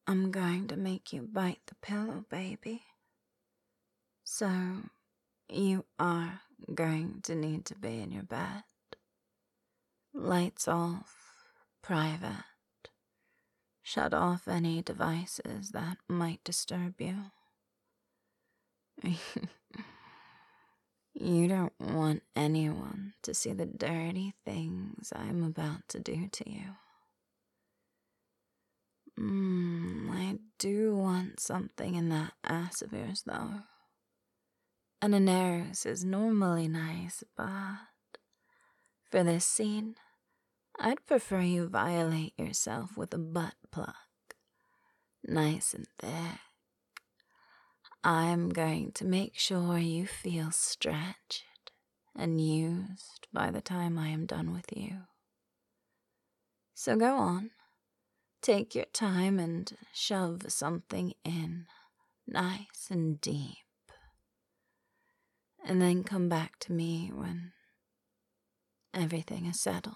I'm going to make you bite the pillow, baby. So, you are going to need to be in your bed. Lights off, private. Shut off any devices that might disturb you. You don't want anyone to see the dirty things I'm about to do to you. I do want something in that ass of yours, though. An Aneros is normally nice, but for this scene, I'd prefer you violate yourself with a butt plug. Nice and thick. I'm going to make sure you feel stretched and used by the time I am done with you. So go on, take your time and shove something in, nice and deep. And then come back to me when everything is settled.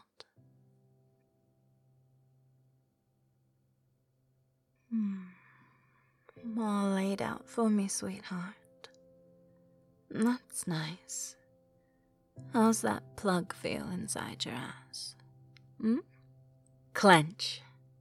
All laid out for me, sweetheart. That's nice. How's that plug feel inside your ass? Clench.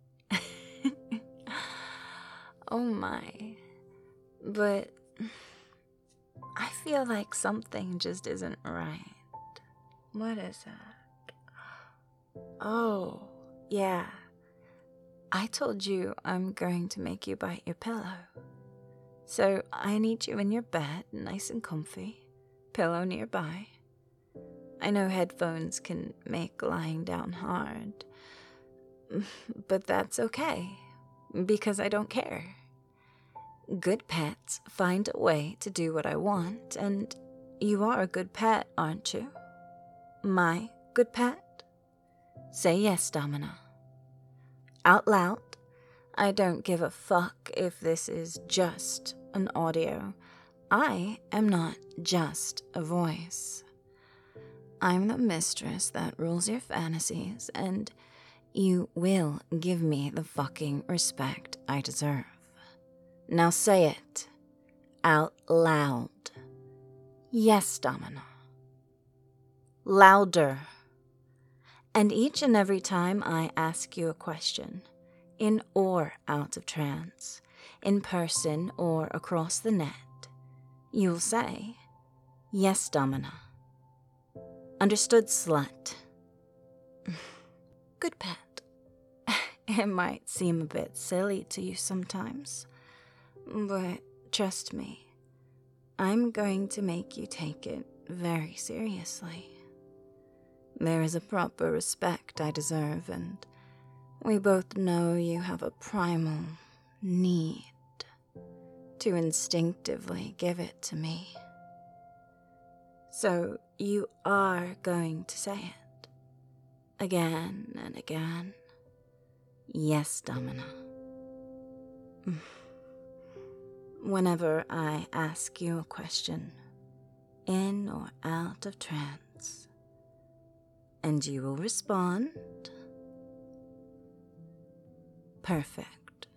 Oh my. But I feel like something just isn't right. What is it? Oh, yeah. I told you I'm going to make you bite your pillow. So I need you in your bed, nice and comfy, pillow nearby. I know headphones can make lying down hard, but that's okay, because I don't care. Good pets find a way to do what I want, and you are a good pet, aren't you? My good pet? Say yes, Domina. Out loud. I don't give a fuck if this is just an audio. I am not just a voice. I'm the mistress that rules your fantasies, and you will give me the fucking respect I deserve. Now say it. Out loud. Yes, Domina. Louder. And each and every time I ask you a question, in or out of trance, in person or across the net, you'll say, yes, Domina. Understood, slut. Good pet. It might seem a bit silly to you sometimes, but trust me, I'm going to make you take it very seriously. There is a proper respect I deserve, and we both know you have a primal need to instinctively give it to me. So you are going to say it again and again. Yes, Domina. Whenever I ask you a question, in or out of trance, and you will respond. Perfect.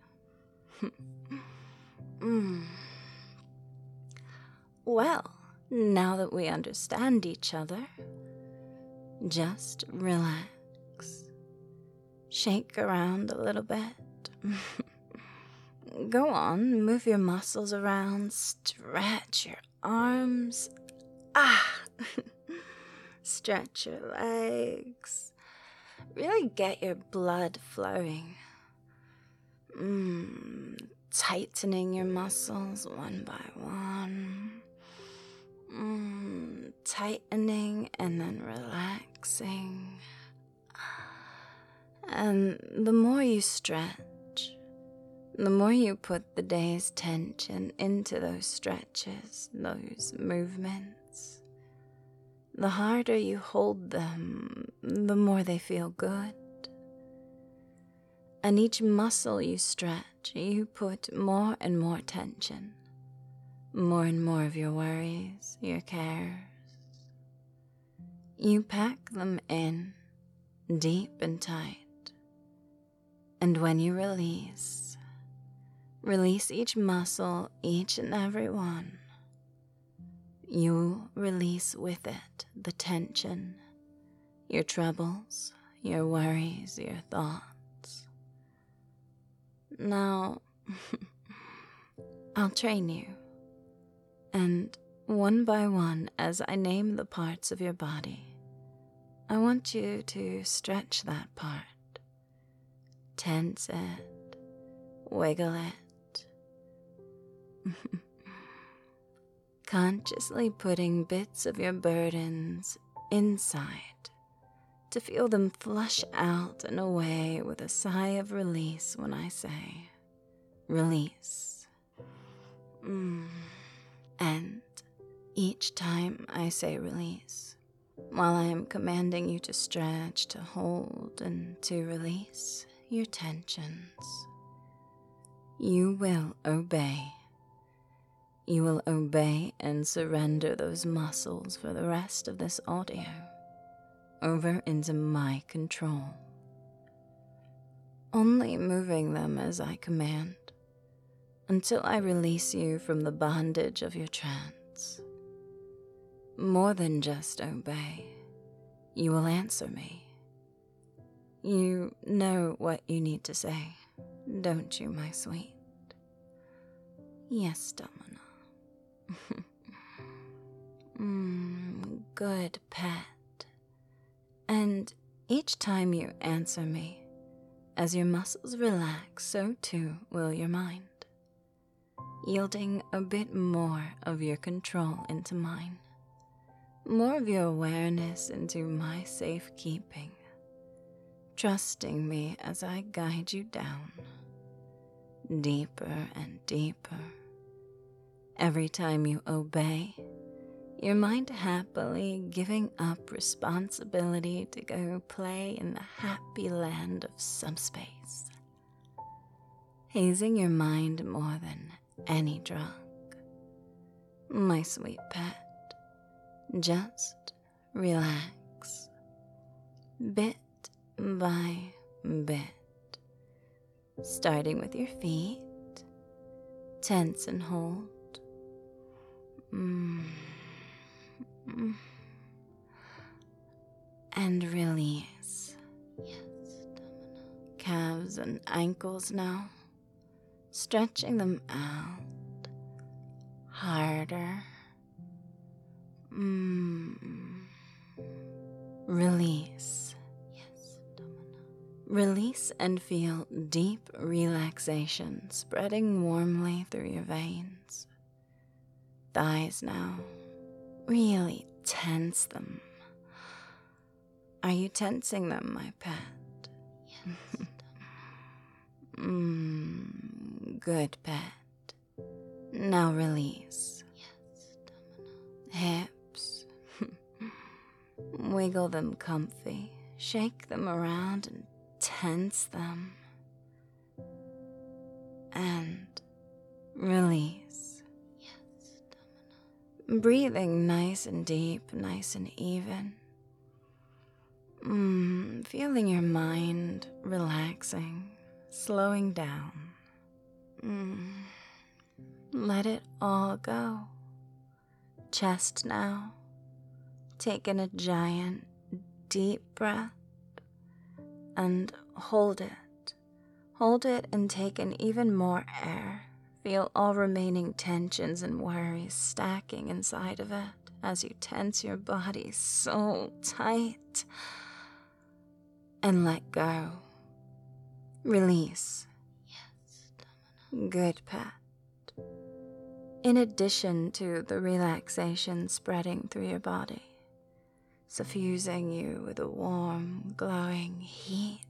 Well, now that we understand each other, just relax. Shake around a little bit. Go on, move your muscles around, stretch your arms. Stretch your legs. Really get your blood flowing. Tightening your muscles one by one. Tightening and then relaxing. And the more you stretch, the more you put the day's tension into those stretches, those movements, the harder you hold them, the more they feel good. And each muscle you stretch, you put more and more tension, more and more of your worries, your cares. You pack them in, deep and tight. And when you release, Release each muscle, each and every one. You release with it the tension, your troubles, your worries, your thoughts. Now, I'll train you. And one by one, as I name the parts of your body, I want you to stretch that part, tense it, wiggle it, consciously putting bits of your burdens inside to feel them flush out and away with a sigh of release when I say, release. And each time I say release, while I am commanding you to stretch, to hold, and to release your tensions, you will obey. You will obey and surrender those muscles for the rest of this audio over into my control, only moving them as I command until I release you from the bondage of your trance. More than just obey, you will answer me. You know what you need to say, don't you, my sweet? Yes, Domina. Good pet. And each time you answer me, as your muscles relax, so too will your mind, yielding a bit more of your control into mine, more of your awareness into my safekeeping, trusting me as I guide you down, deeper and deeper. Every time you obey, your mind happily giving up responsibility to go play in the happy land of subspace, hazing your mind more than any drug. My sweet pet, just relax, bit by bit, starting with your feet, tense and hold. And release. Yes, Domina. Calves and ankles now, stretching them out harder. Release. Yes, Domina. Release and feel deep relaxation spreading warmly through your veins. Thighs now, really tense them. Are you tensing them, my pet? Yes. Good pet. Now release. Yes, Domina. Hips. Wiggle them comfy. Shake them around and tense them. And release. Yes, Domina. Breathing nice and deep, nice and even. Feeling your mind relaxing, slowing down. Let it all go. Chest now. Take in a giant, deep breath and hold it. Hold it and take in even more air. Feel all remaining tensions and worries stacking inside of it as you tense your body so tight. And let go. Release. Yes, Domina. Good pet. In addition to the relaxation spreading through your body, suffusing you with a warm, glowing heat,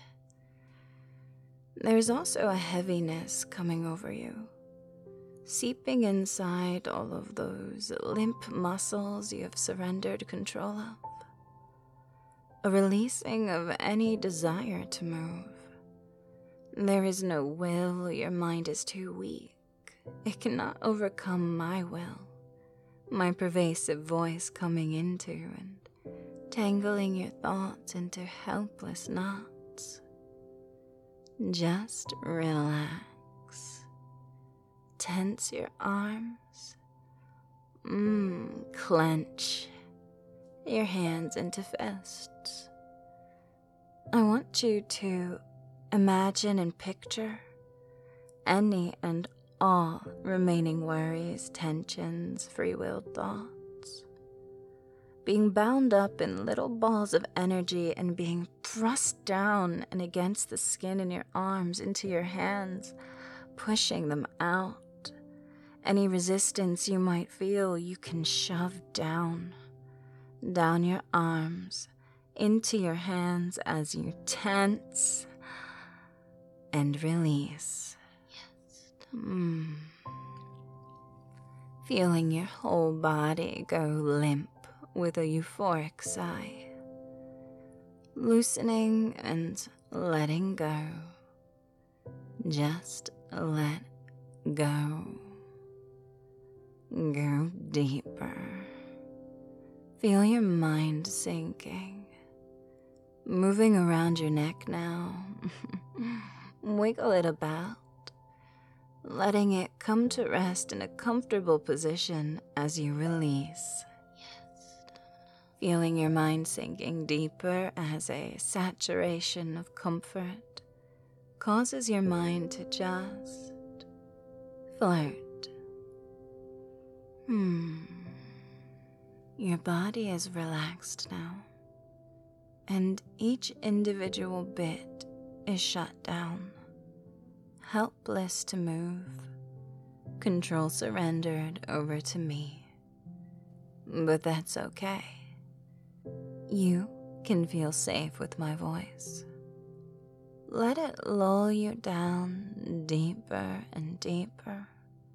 there's also a heaviness coming over you, seeping inside all of those limp muscles you have surrendered control of. A releasing of any desire to move. There is no will, your mind is too weak. It cannot overcome my will, my pervasive voice coming into and tangling your thoughts into helpless knots. Just relax. tense your arms. Clench your hands into fists. I want you to imagine and picture any and all remaining worries, tensions, free-willed thoughts being bound up in little balls of energy and being thrust down and against the skin in your arms, into your hands, pushing them out. Any resistance you might feel, you can shove down your arms, into your hands as you tense and release. Feeling your whole body go limp with a euphoric sigh. Loosening and letting go. Just let go. Go deeper. Feel your mind sinking. Moving around your neck now. Wiggle it about, letting it come to rest in a comfortable position as you release. Feeling your mind sinking deeper as a saturation of comfort causes your mind to just float. Your body is relaxed now, and each individual bit is shut down, helpless to move, control surrendered over to me. But that's okay. You can feel safe with my voice. Let it lull you down deeper and deeper.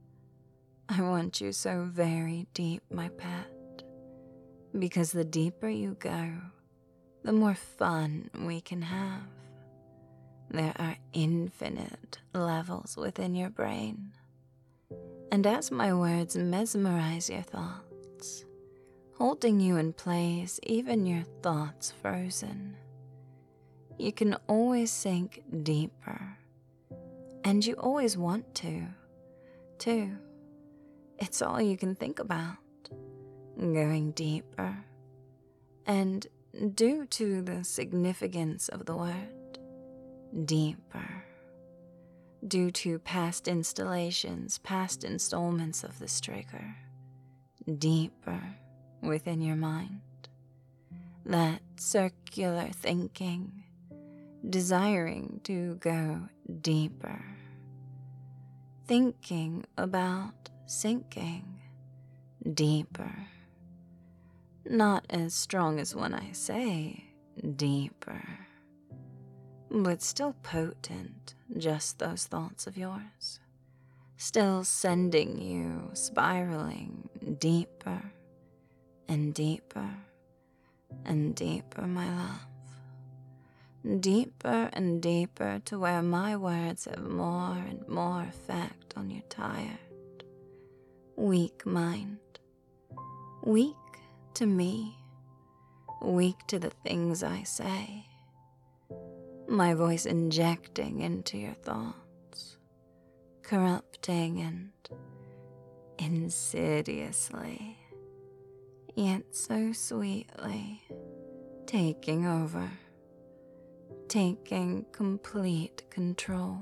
I want you so very deep, my pet, because the deeper you go, the more fun we can have. There are infinite levels within your brain, and as my words mesmerize your thoughts, holding you in place, even your thoughts frozen, you can always sink deeper, and you always want to, too. It's all you can think about, going deeper. And due to the significance of the word, deeper, due to past installations, past installments of this trigger, deeper within your mind, that circular thinking, desiring to go deeper, thinking about sinking deeper, not as strong as when I say deeper, but still potent, just those thoughts of yours, still sending you spiraling deeper and deeper and deeper, my love. Deeper and deeper to where my words have more and more effect on your tired, weak mind. Weak to me, weak to the things I say. My voice injecting into your thoughts, corrupting and insidiously, yet so sweetly, taking over, taking complete control.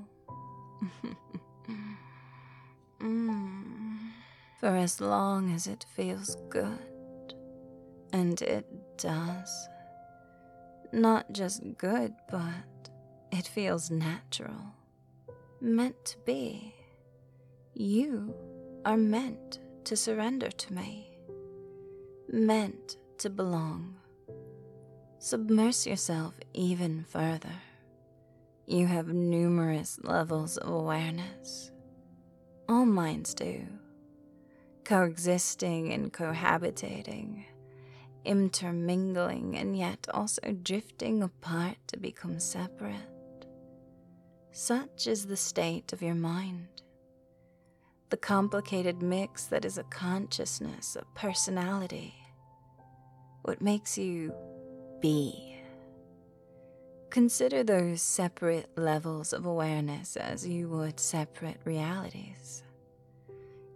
For as long as it feels good, and it does, not just good, but it feels natural, meant to be. You are meant to surrender to me, meant to belong. Submerge yourself even further. You have numerous levels of awareness. All minds do. Coexisting and cohabitating, intermingling and yet also drifting apart to become separate. Such is the state of your mind. The complicated mix that is a consciousness, a personality. What makes you be. Consider those separate levels of awareness as you would separate realities.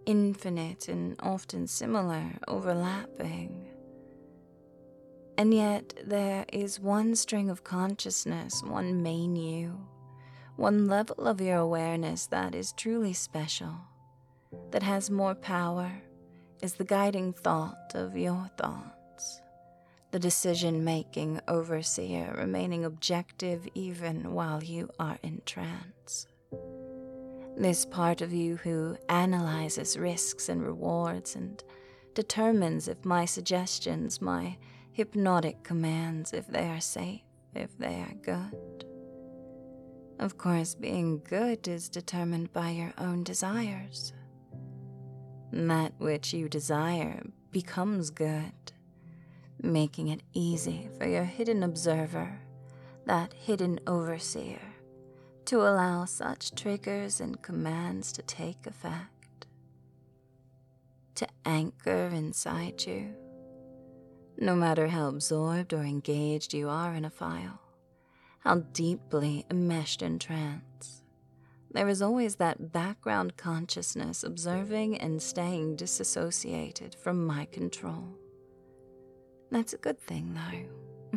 infinite and often similar, overlapping. And yet there is one string of consciousness, one main you, one level of your awareness that is truly special, that has more power, is the guiding thought of your thoughts, the decision-making overseer remaining objective even while you are in trance. This part of you who analyzes risks and rewards and determines if my suggestions, my hypnotic commands, if they are safe, if they are good. Of course, being good is determined by your own desires. That which you desire becomes good, making it easy for your hidden observer, that hidden overseer, to allow such triggers and commands to take effect, to anchor inside you. No matter how absorbed or engaged you are in a file, how deeply enmeshed in trance, there is always that background consciousness observing and staying disassociated from my control. That's a good thing, though.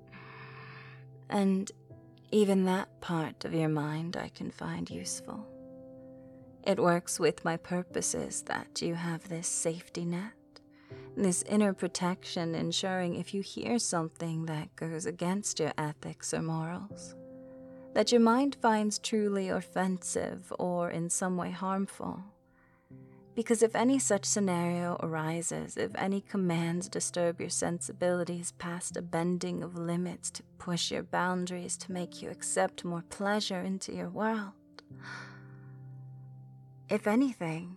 And even that part of your mind I can find useful. It works with my purposes that you have this safety net, this inner protection ensuring if you hear something that goes against your ethics or morals, that your mind finds truly offensive or in some way harmful. Because if any such scenario arises, if any commands disturb your sensibilities past a bending of limits to push your boundaries to make you accept more pleasure into your world, if anything,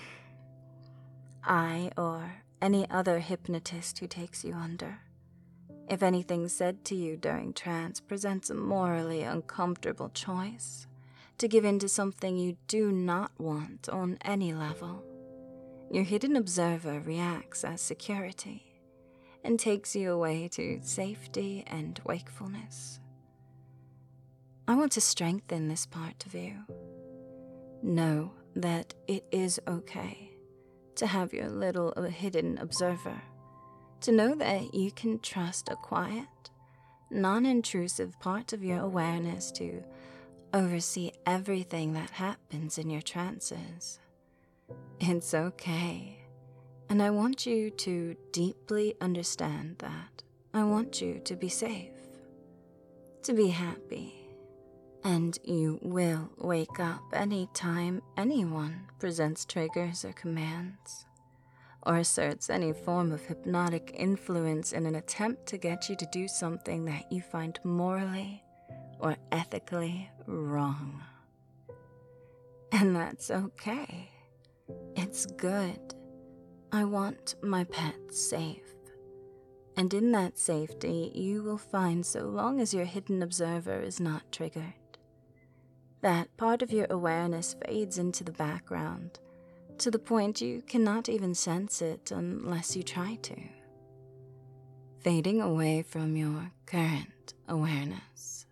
I or any other hypnotist who takes you under, if anything said to you during trance presents a morally uncomfortable choice, to give in to something you do not want on any level, your hidden observer reacts as security and takes you away to safety and wakefulness. I want to strengthen this part of you. Know that it is okay to have your little hidden observer, to know that you can trust a quiet, non-intrusive part of your awareness to oversee everything that happens in your trances. It's okay, and I want you to deeply understand that. I want you to be safe, to be happy, and you will wake up any time anyone presents triggers or commands, or asserts any form of hypnotic influence in an attempt to get you to do something that you find morally or ethically wrong. And that's okay. It's good. I want my pets safe. And in that safety, you will find so long as your hidden observer is not triggered, that part of your awareness fades into the background, to the point you cannot even sense it unless you try to. Fading away from your current awareness.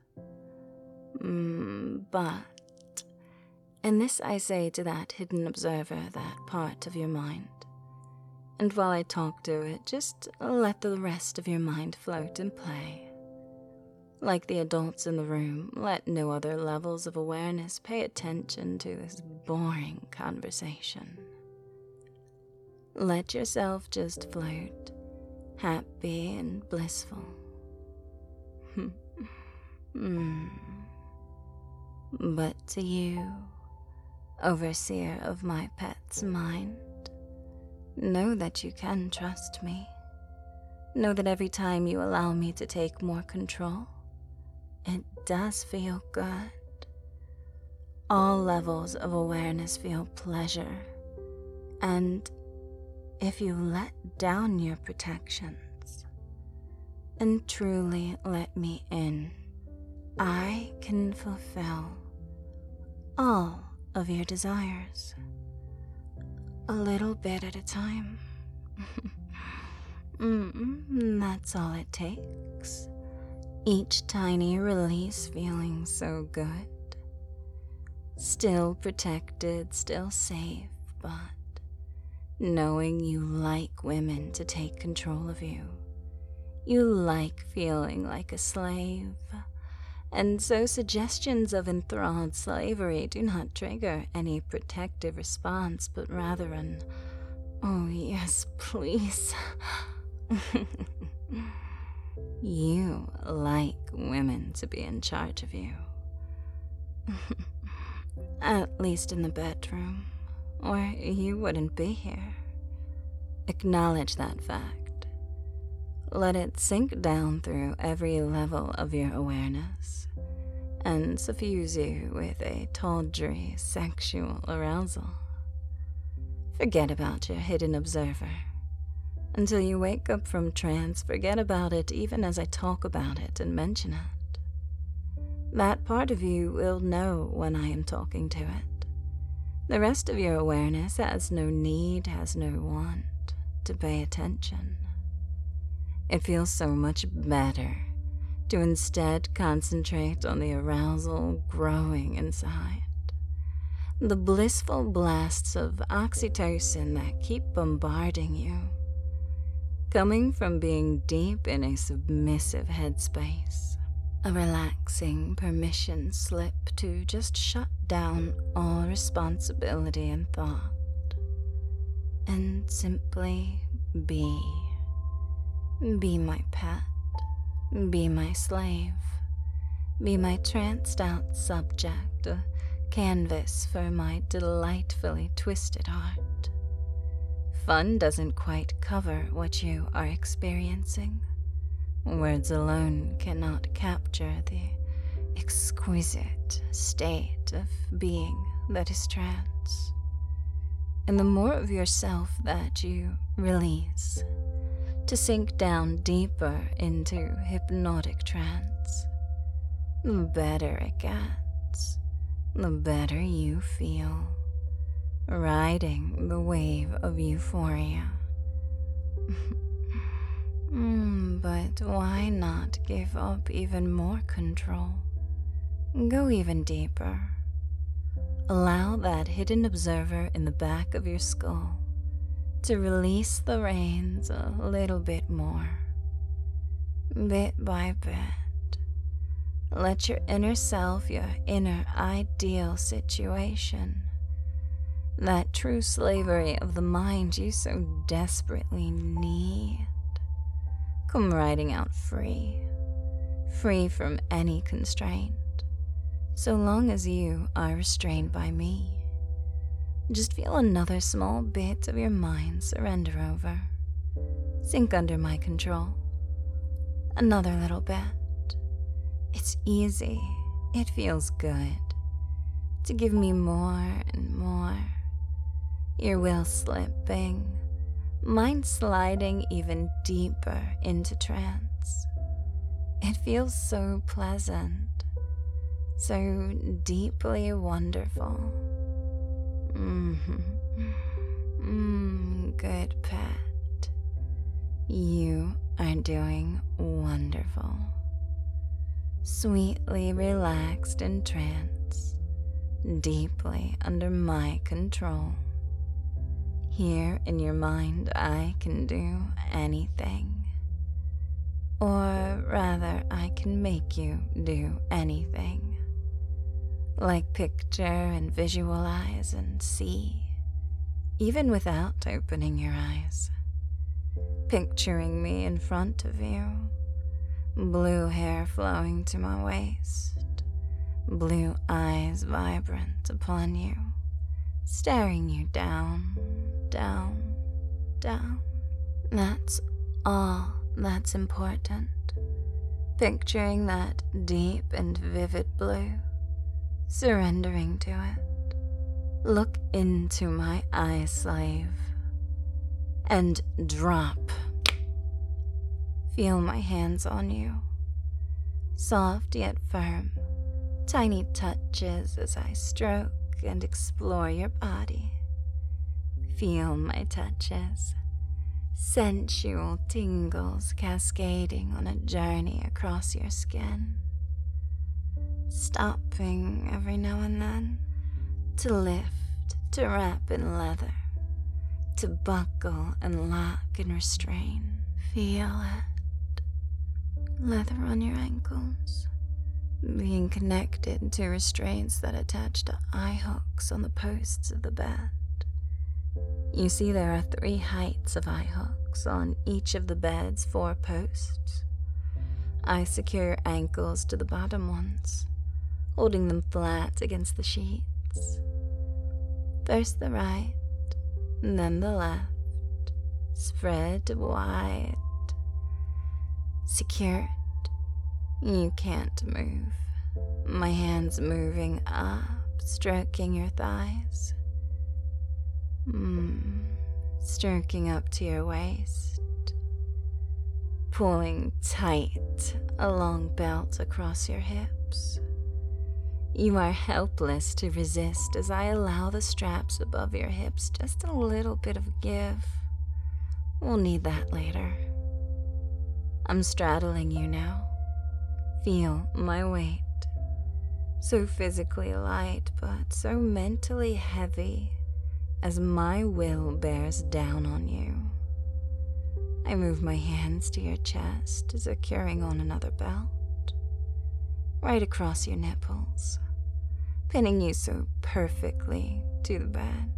But, and this I say to that hidden observer, that part of your mind, and while I talk to it, just let the rest of your mind float and play. Like the adults in the room, let no other levels of awareness pay attention to this boring conversation. Let yourself just float, happy and blissful. But to you, overseer of my pet's mind, know that you can trust me. Know that every time you allow me to take more control, it does feel good. All levels of awareness feel pleasure, and if you let down your protections and truly let me in, I can fulfill all of your desires, a little bit at a time. That's all it takes. Each tiny release feeling so good. Still protected, still safe, but knowing you like women to take control of you. You like feeling like a slave, and so suggestions of enthralled slavery do not trigger any protective response, but rather an, "Oh yes, please." You like women to be in charge of you. At least in the bedroom, or you wouldn't be here. Acknowledge that fact. Let it sink down through every level of your awareness and suffuse you with a tawdry sexual arousal. Forget about your hidden observer. Until you wake up from trance, forget about it even as I talk about it and mention it. That part of you will know when I am talking to it. The rest of your awareness has no need, has no want to pay attention. It feels so much better to instead concentrate on the arousal growing inside. The blissful blasts of oxytocin that keep bombarding you, coming from being deep in a submissive headspace. A relaxing permission slip to just shut down all responsibility and thought and simply be. Be my pet. Be my slave. Be my tranced out subject, a canvas for my delightfully twisted heart. Fun doesn't quite cover what you are experiencing. Words alone cannot capture the exquisite state of being that is trance. And the more of yourself that you release, to sink down deeper into hypnotic trance, the better it gets, the better you feel, riding the wave of euphoria. But why not give up even more control? Go even deeper. Allow that hidden observer in the back of your skull to release the reins a little bit more. Bit by bit. Let your inner self, your inner ideal situation, that true slavery of the mind you so desperately need, come riding out free from any constraint, so long as you are restrained by me. Just feel another small bit of your mind surrender over, sink under my control. Another little bit. It's easy, it feels good, to give me more and more. Your will slipping, mind sliding even deeper into trance. It feels so pleasant, so deeply wonderful. Good pet. You are doing wonderful. Sweetly relaxed in trance, deeply under my control. Here in your mind, I can do anything. Or rather, I can make you do anything. Like picture and visualize and see, even without opening your eyes. Picturing me in front of you, blue hair flowing to my waist, blue eyes vibrant upon you, staring you down, down, down. That's all that's important. Picturing that deep and vivid blue, surrendering to it. Look into my eyes, slave, and drop. Feel my hands on you, soft yet firm, tiny touches as I stroke and explore your body. Feel my touches, sensual tingles cascading on a journey across your skin, stopping every now and then to lift, to wrap in leather, to buckle and lock and restrain. Feel it. Leather on your ankles, being connected to restraints that attach to eye hooks on the posts of the bed. You see there are 3 heights of eye hooks on each of the bed's 4 posts. I secure your ankles to the bottom ones, holding them flat against the sheets. First the right, then the left, spread wide. Secured. You can't move. My hands moving up, stroking your thighs. Stroking up to your waist. Pulling tight a long belt across your hips. You are helpless to resist as I allow the straps above your hips just a little bit of give. We'll need that later. I'm straddling you now. Feel my weight. So physically light, but so mentally heavy as my will bears down on you. I move my hands to your chest, securing on another belt, right across your nipples, pinning you so perfectly to the bed.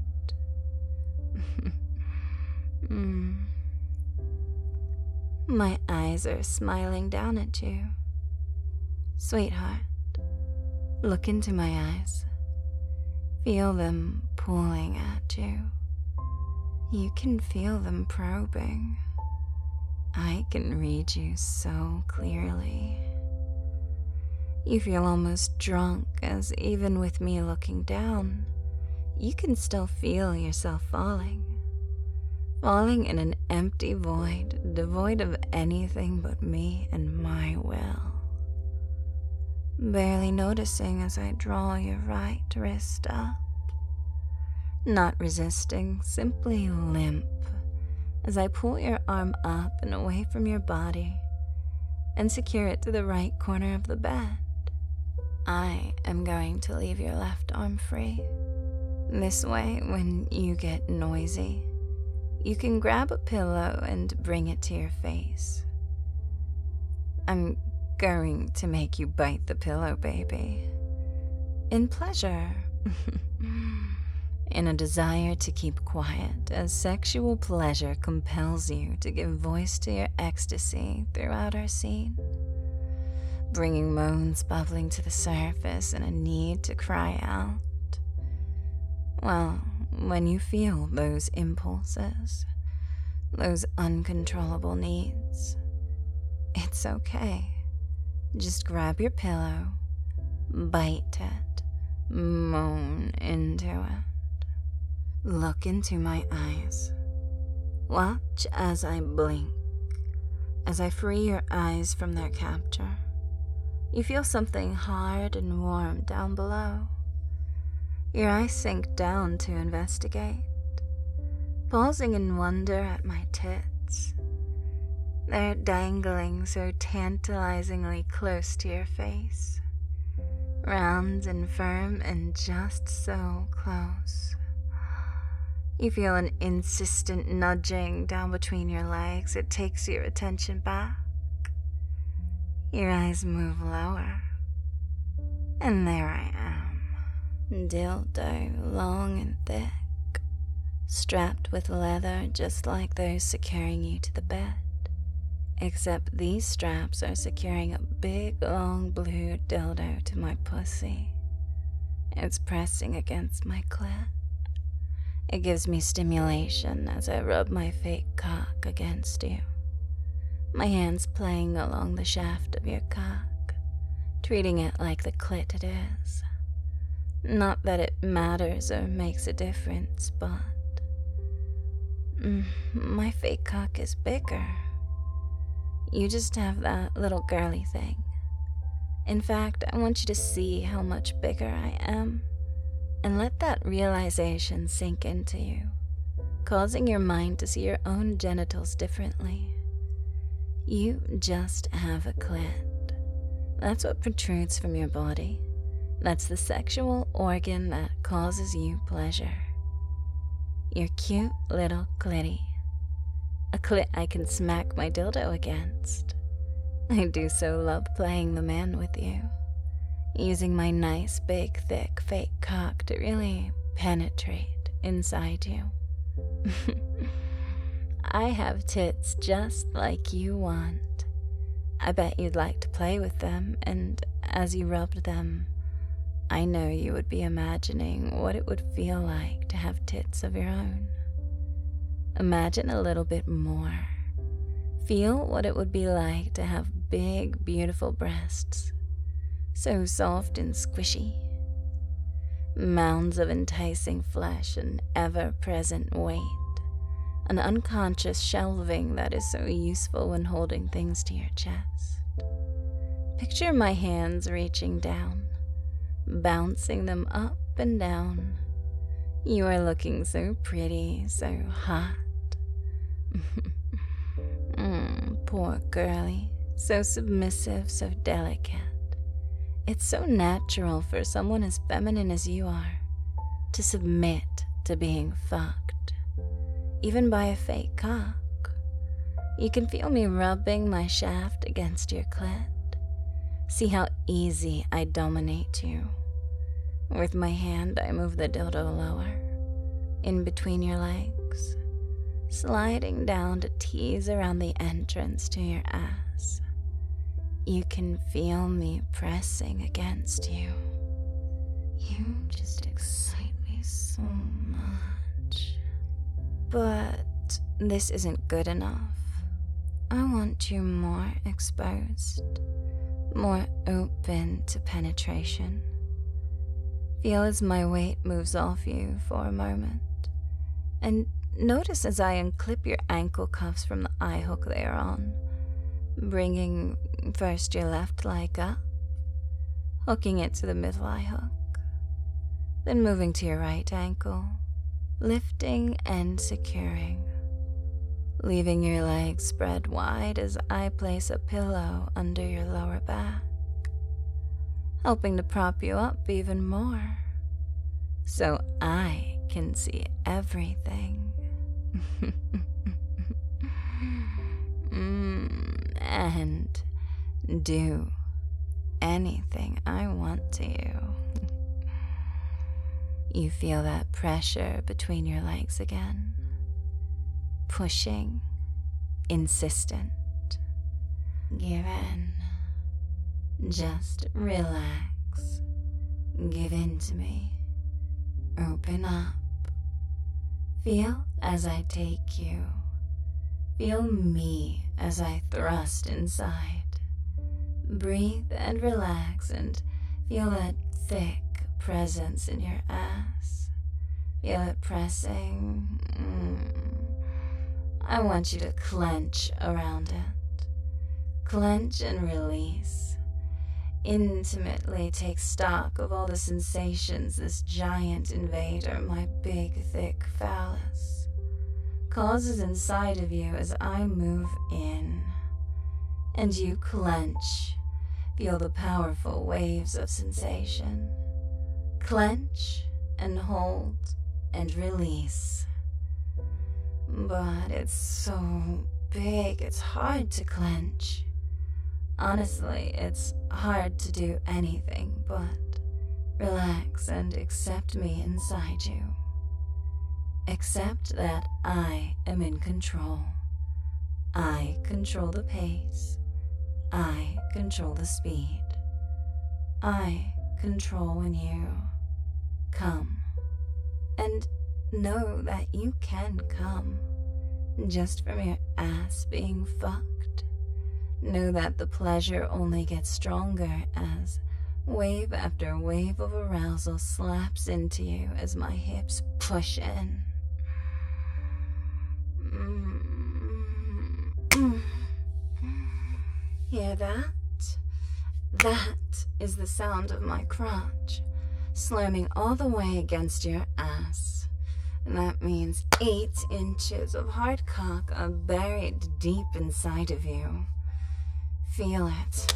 My eyes are smiling down at you. Sweetheart, look into my eyes. Feel them pulling at you. You can feel them probing. I can read you so clearly. You feel almost drunk, as even with me looking down, you can still feel yourself falling. Falling in an empty void, devoid of anything but me and my will. Barely noticing as I draw your right wrist up. Not resisting, simply limp, as I pull your arm up and away from your body and secure it to the right corner of the bed. I am going to leave your left arm free. This way, when you get noisy, you can grab a pillow and bring it to your face. I'm going to make you bite the pillow, baby. In pleasure. In a desire to keep quiet, as sexual pleasure compels you to give voice to your ecstasy throughout our scene, bringing moans bubbling to the surface and a need to cry out. Well, when you feel those impulses, those uncontrollable needs, it's okay. Just grab your pillow, bite it, moan into it. Look into my eyes. Watch as I blink, as I free your eyes from their capture. You feel something hard and warm down below. Your eyes sink down to investigate, pausing in wonder at my tits. They're dangling so tantalizingly close to your face, round and firm and just so close. You feel an insistent nudging down between your legs. It takes your attention back. Your eyes move lower, and there I am. Dildo, long and thick, strapped with leather just like those securing you to the bed. Except these straps are securing a big, long blue dildo to my pussy. It's pressing against my clit. It gives me stimulation as I rub my fake cock against you. My hands playing along the shaft of your cock, treating it like the clit it is. Not that it matters or makes a difference, but my fake cock is bigger. You just have that little girly thing. In fact, I want you to see how much bigger I am, and let that realization sink into you, causing your mind to see your own genitals differently. You just have a clit. That's what protrudes from your body. That's the sexual organ that causes you pleasure. Your cute little clitty. A clit I can smack my dildo against. I do so love playing the man with you. Using my nice, big, thick, fake cock to really penetrate inside you. I have tits just like you want. I bet you'd like to play with them, and as you rubbed them, I know you would be imagining what it would feel like to have tits of your own. Imagine a little bit more. Feel what it would be like to have big, beautiful breasts, so soft and squishy. Mounds of enticing flesh and ever-present weight. An unconscious shelving that is so useful when holding things to your chest. Picture my hands reaching down, bouncing them up and down. You are looking so pretty, so hot. Poor girlie, so submissive, so delicate. It's so natural for someone as feminine as you are to submit to being fucked, even by a fake cock. You can feel me rubbing my shaft against your clit. See how easy I dominate you. With my hand, I move the dildo lower, in between your legs, sliding down to tease around the entrance to your ass. You can feel me pressing against you. You just excite me so much. But this isn't good enough. I want you more exposed, more open to penetration. Feel as my weight moves off you for a moment, and notice as I unclip your ankle cuffs from the eye hook they are on, bringing first your left leg up, hooking it to the middle eye hook, then moving to your right ankle, lifting and securing, leaving your legs spread wide as I place a pillow under your lower back, helping to prop you up even more, so I can see everything. And do anything I want to you. You feel that pressure between your legs again, pushing, insistent. Give in. Just relax. Give in to me. Open up. Feel as I take you. Feel me as I thrust inside. Breathe and relax and feel that thick presence in your ass. Feel it pressing. I want you to clench around it. Clench and release. Intimately take stock of all the sensations this giant invader, my big, thick phallus, causes inside of you as I move in. And you clench. Feel the powerful waves of sensation. Clench and hold and release. But it's so big, it's hard to clench. Honestly, it's hard to do anything but relax and accept me inside you. Accept that I am in control. I control the pace. I control the speed. I control when you come. And know that you can come just from your ass being fucked. Know that the pleasure only gets stronger as wave after wave of arousal slaps into you as my hips push in. Hear that? That is the sound of my crotch slamming all the way against your ass. And that means 8 inches of hard cock are buried deep inside of you. Feel it.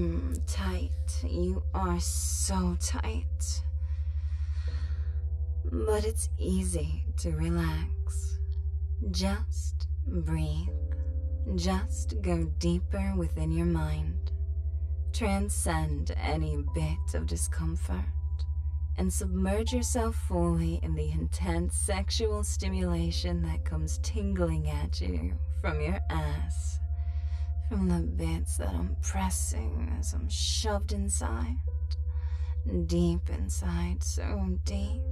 Tight. You are so tight. But it's easy to relax. Just breathe. Just go deeper within your mind. Transcend any bit of discomfort and submerge yourself fully in the intense sexual stimulation that comes tingling at you from your ass, from the bits that I'm pressing as I'm shoved inside, deep inside, so deep.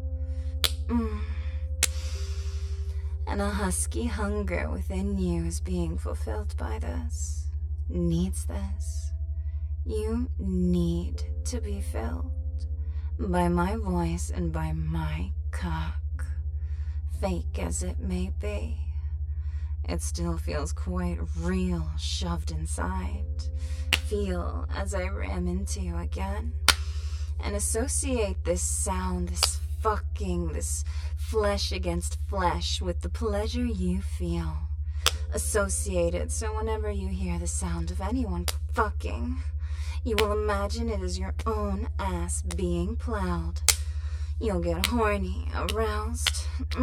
And a husky hunger within you is being fulfilled by this, needs this. You need to be filled by my voice and by my cock. Fake as it may be, it still feels quite real shoved inside. Feel as I ram into you again and associate this sound, this fucking, this flesh against flesh with the pleasure you feel. Associate it so whenever you hear the sound of anyone fucking, you will imagine it is your own ass being plowed. You'll get horny, aroused.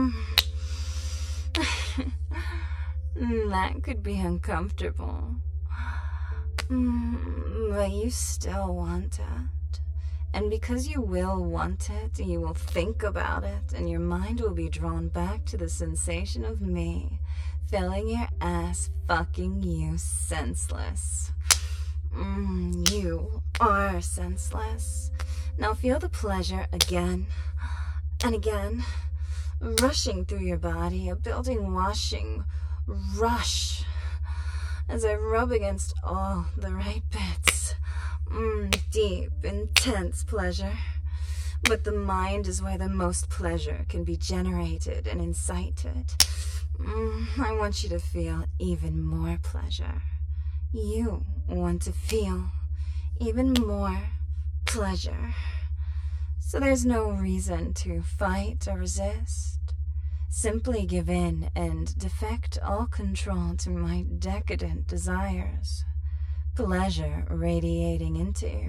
That could be uncomfortable. But you still want it. And because you will want it, you will think about it, and your mind will be drawn back to the sensation of me filling your ass, fucking you senseless. You are senseless. Now feel the pleasure again and again, rushing through your body, a building washing rush, as I rub against all the right bits. Deep, intense pleasure. But the mind is where the most pleasure can be generated and incited. I want you to feel even more pleasure. You want to feel even more pleasure. So there's no reason to fight or resist. Simply give in and defect all control to my decadent desires. Pleasure radiating into you.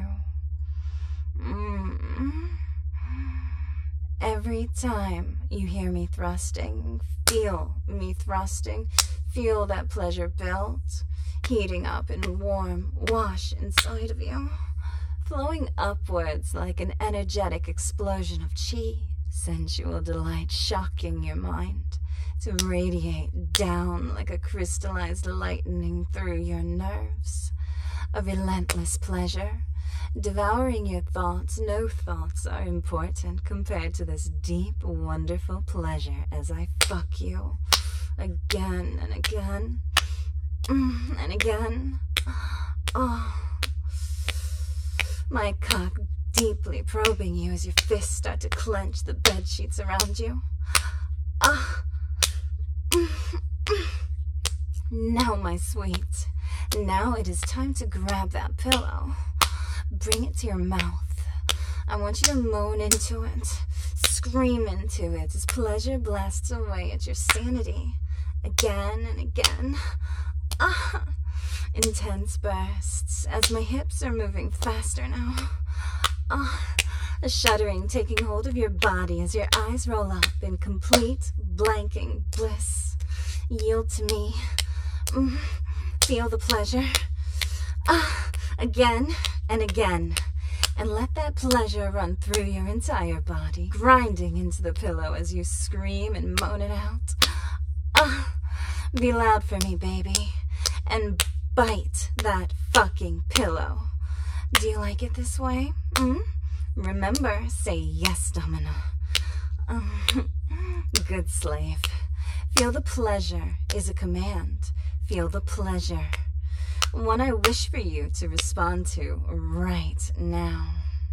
Every time you hear me thrusting, feel me thrusting, feel that pleasure build, heating up in warm wash inside of you, flowing upwards like an energetic explosion of chi, sensual delight shocking your mind, to radiate down like a crystallized lightning through your nerves. A relentless pleasure, devouring your thoughts. No thoughts are important compared to this deep, wonderful pleasure as I fuck you again and again and again. Oh, my cock deeply probing you as your fists start to clench the bed sheets around you. Now, my sweet, now it is time to grab that pillow. Bring it to your mouth. I want you to moan into it, scream into it as pleasure blasts away at your sanity. Again and again. Intense bursts as my hips are moving faster now. A shuddering taking hold of your body as your eyes roll up in complete blanking bliss. Yield to me. Feel the pleasure. Again and again. And let that pleasure run through your entire body, grinding into the pillow as you scream and moan it out. Be loud for me, baby. And bite that fucking pillow. Do you like it this way? Remember, say yes, Domina. Good slave. Feel the pleasure is a command. Feel the pleasure. One I wish for you to respond to right now.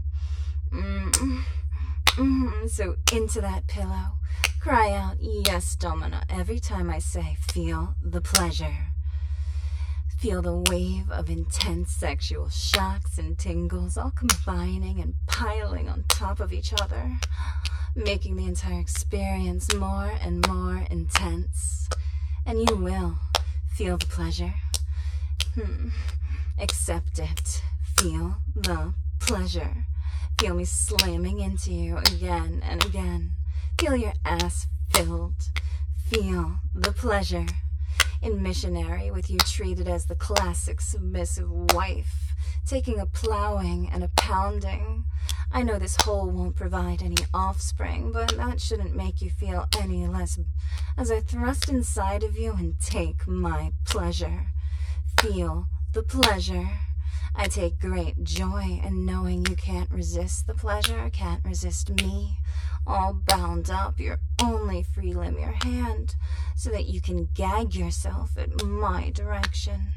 So into that pillow. Cry out, yes, Domina, every time I say, feel the pleasure. Feel the wave of intense sexual shocks and tingles all combining and piling on top of each other, making the entire experience more and more intense. And you will feel the pleasure. Accept it. Feel the pleasure. Feel me slamming into you again and again, Feel your ass filled. Feel the pleasure. In Missionary, with you treated as the classic submissive wife, taking a plowing and a pounding. I know this hole won't provide any offspring, but that shouldn't make you feel any less as I thrust inside of you and take my pleasure. Feel the pleasure. I take great joy in knowing you can't resist the pleasure, can't resist me. All bound up, your only free limb, your hand, so that you can gag yourself at my direction.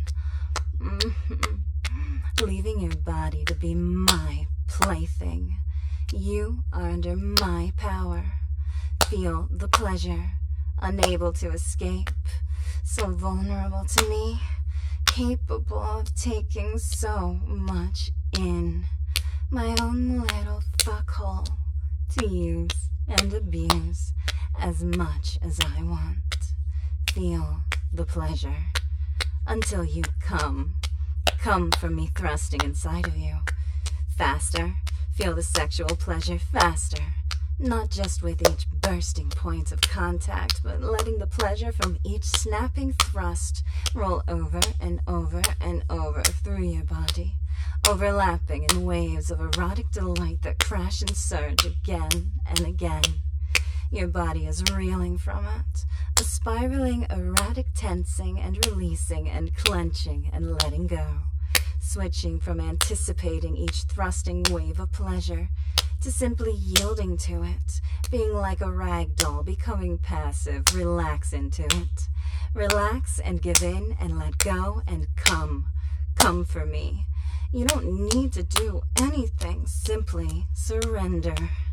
Leaving your body to be my plaything. You are under my power. Feel the pleasure, unable to escape, so vulnerable to me, capable of taking so much in. My own little fuckhole to use and abuse as much as I want. Feel the pleasure until you come. Come from me thrusting inside of you. Faster, feel the sexual pleasure faster. Not just with each bursting point of contact, but letting the pleasure from each snapping thrust roll over and over and over through your body, overlapping in waves of erotic delight that crash and surge again and again. Your body is reeling from it, a spiraling erratic tensing and releasing and clenching and letting go, switching from anticipating each thrusting wave of pleasure to simply yielding to it, being like a rag doll, becoming passive, relax into it. Relax and give in and let go and come. Come for me. You don't need to do anything, simply surrender.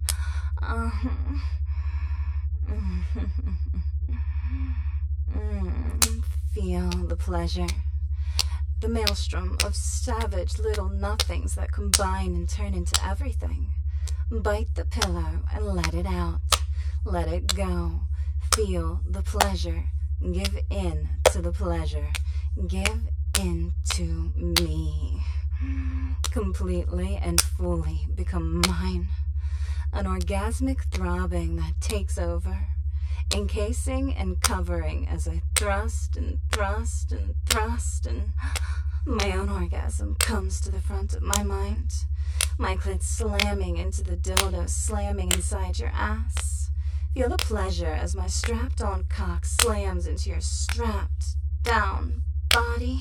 Feel the pleasure. The maelstrom of savage little nothings that combine and turn into everything. Bite the pillow and let it out. Let it go. Feel the pleasure. Give in to the pleasure. Give in to me. Completely and fully become mine. An orgasmic throbbing that takes over, encasing and covering as I thrust and thrust and thrust, and my own orgasm comes to the front of my mind. My clit slamming into the dildo, slamming inside your ass. Feel the pleasure as my strapped-on cock slams into your strapped-down body.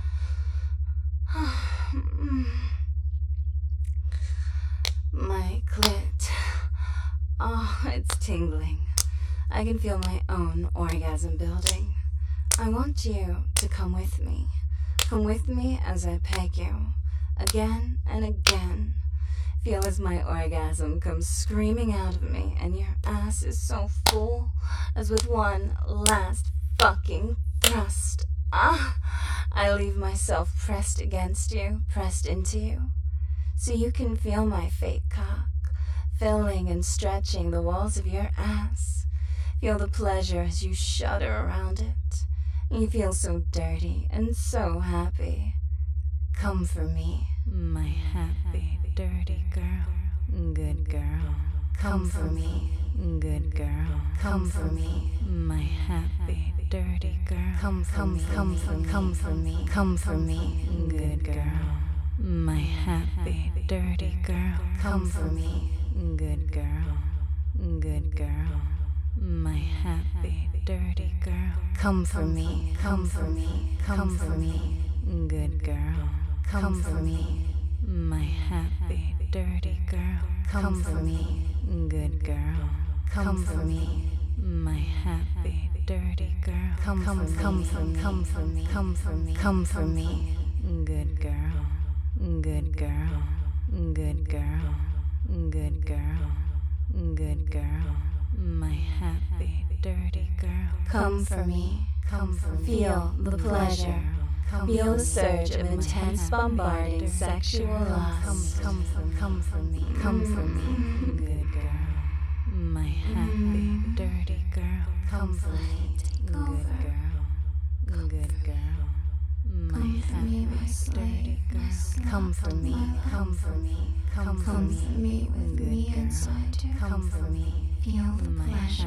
My clit. Oh, it's tingling. I can feel my own orgasm building. I want you to come with me. Come with me as I peg you. Again and again. Feel as my orgasm comes screaming out of me, and your ass is so full as with one last fucking thrust. I leave myself pressed against you, pressed into you, so you can feel my fake cock filling and stretching the walls of your ass. Feel the pleasure as you shudder around it. You feel so dirty and so happy. Come for me, my happy, dirty girl. Good girl. Come for me, good girl. Come for me, my happy, dirty girl. Come for me, come for me, come for me, good girl. My happy, dirty girl. Come for me, good girl. Good girl. My happy, dirty girl. Come for me, come for me, come for me, good girl. Come for me, my happy, dirty girl. Come for me, good girl. Come for me, my happy, dirty girl. Come for me, come for me, come for me, come for me, come for me, good girl. Good girl. Good girl. Good girl. Good girl. My happy, dirty girl. Come for me. Come for me. Feel the pleasure. Feel the surge of intense, bombarding sexual lust. Come for me. Come for me. Come for me. Good girl. My happy, dirty girl. Come for me. Good girl. Good girl. my happy, sturdy girl. Come for me, come for me, come for me, with me inside you. Come for me, feel the pleasure.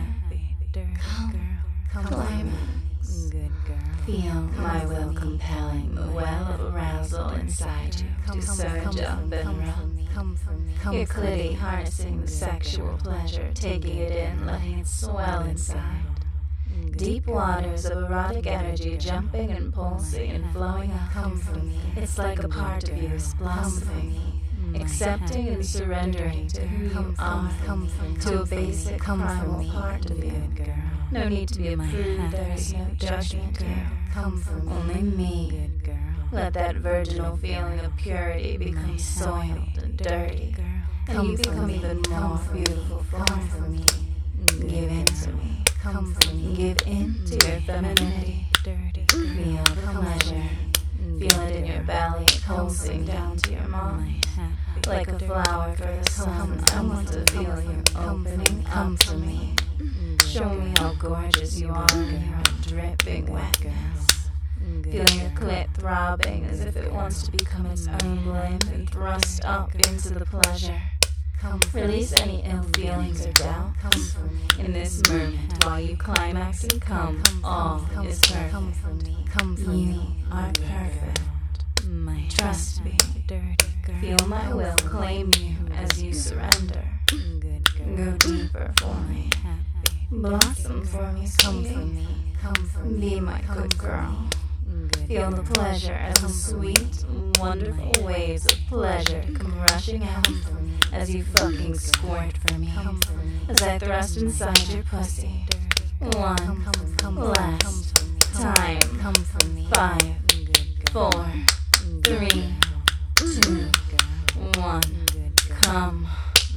Come, climax, good girl. Feel my will compelling the well of arousal inside you to surge up and run. Your clitty harnessing the sexual pleasure, taking it in, letting it swell inside. Deep waters of erotic energy jumping and pulsing and flowing up. Come for me. It's like a part of you is blossoming, accepting and surrendering to who you are, to a basic primal part of you. No need to be approved, there is no judgment, girl. Come for me. Only me. Let that virginal feeling of purity become soiled and dirty, and you become even more beautiful. Come for me. Give in to me. Come for me. Give in to your femininity. Feel the pleasure. Feel it in your belly, pulsing down to your mind. Like a flower for the sun, I want to feel you opening. Come for me. Show me how gorgeous you are in your dripping wetness. Feeling your clit throbbing as if it wants to become its own limb and thrust up into the pleasure. Release any ill feelings or doubt. In this moment, while you climax and come, all is perfect. You are perfect. Trust me. Feel my will claim you as you surrender. Go deeper for me. Blossom for me, sweetie. Be my good girl. Feel the pleasure as the sweet, wonderful waves of pleasure come rushing out as you fucking squirt for me, as I thrust inside your pussy. One last time. 5, 4, 3, 2, 1. Come.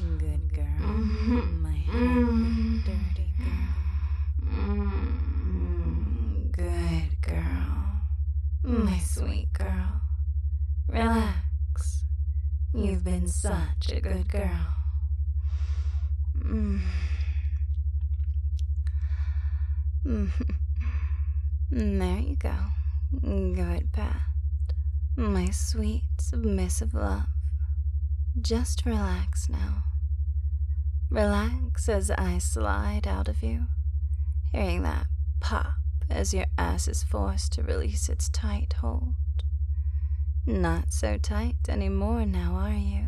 Good girl. My sweet girl. Relax. You've been such a good girl. There you go. Good Pat. My sweet, submissive love. Just relax now. Relax as I slide out of you, hearing that pop as your ass is forced to release its tight hold. Not so tight anymore now, are you?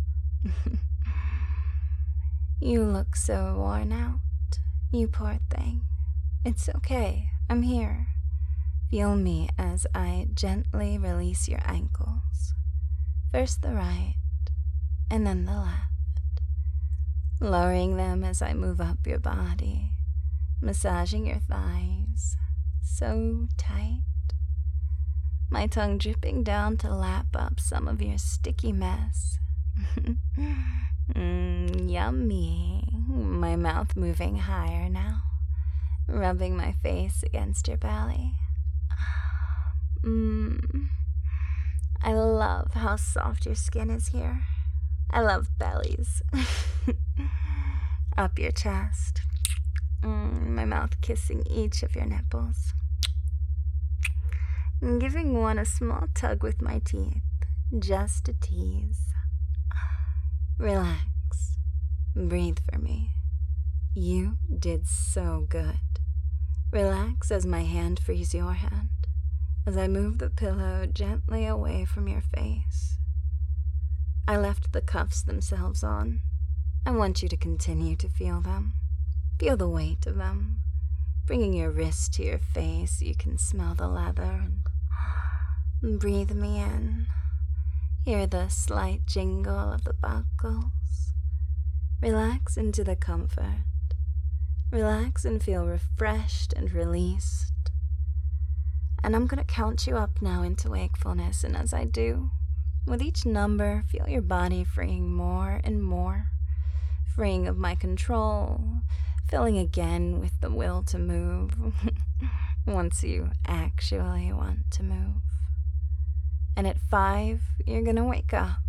You look so worn out, you poor thing. It's okay, I'm here. Feel me as I gently release your ankles. First the right, and then the left. Lowering them as I move up your body, massaging your thighs, so tight. My tongue dripping down to lap up some of your sticky mess. Yummy. My mouth moving higher now, rubbing my face against your belly. I love how soft your skin is here. I love bellies. Up your chest. My mouth kissing each of your nipples. Giving one a small tug with my teeth, just a tease. Relax. Breathe for me. You did so good. Relax as my hand frees your hand, as I move the pillow gently away from your face. I left the cuffs themselves on. I want you to continue to feel them. Feel the weight of them, bringing your wrist to your face so you can smell the leather and breathe me in. Hear the slight jingle of the buckles. Relax into the comfort. Relax and feel refreshed and released. And I'm going to count you up now into wakefulness, and as I do, with each number, feel your body freeing more and more, freeing of my control, filling again with the will to move, once you actually want to move. And at 5, you're gonna wake up,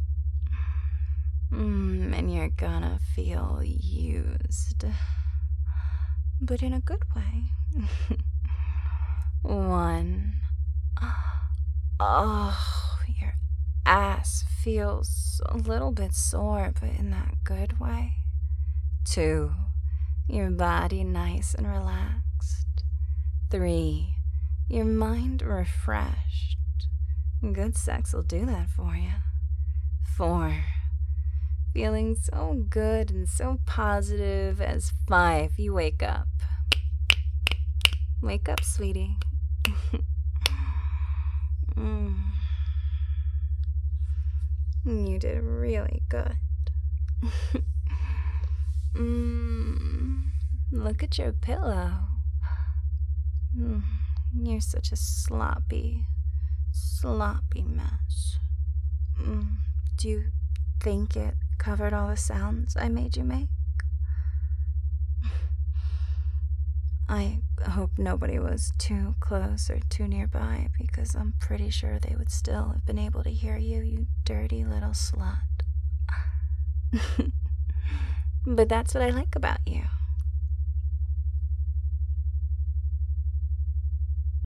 and you're gonna feel used, but in a good way. 1, Oh, your ass feels a little bit sore, but in that good way. 2, your body nice and relaxed. 3, your mind refreshed. Good sex will do that for you. 4, feeling so good and so positive. As 5, you wake up. Wake up, sweetie. You did really good. Look at your pillow. You're such a sloppy mess. Do you think it covered all the sounds I made you make? I hope nobody was too close or too nearby, because I'm pretty sure they would still have been able to hear you, you dirty little slut. But that's what I like about you.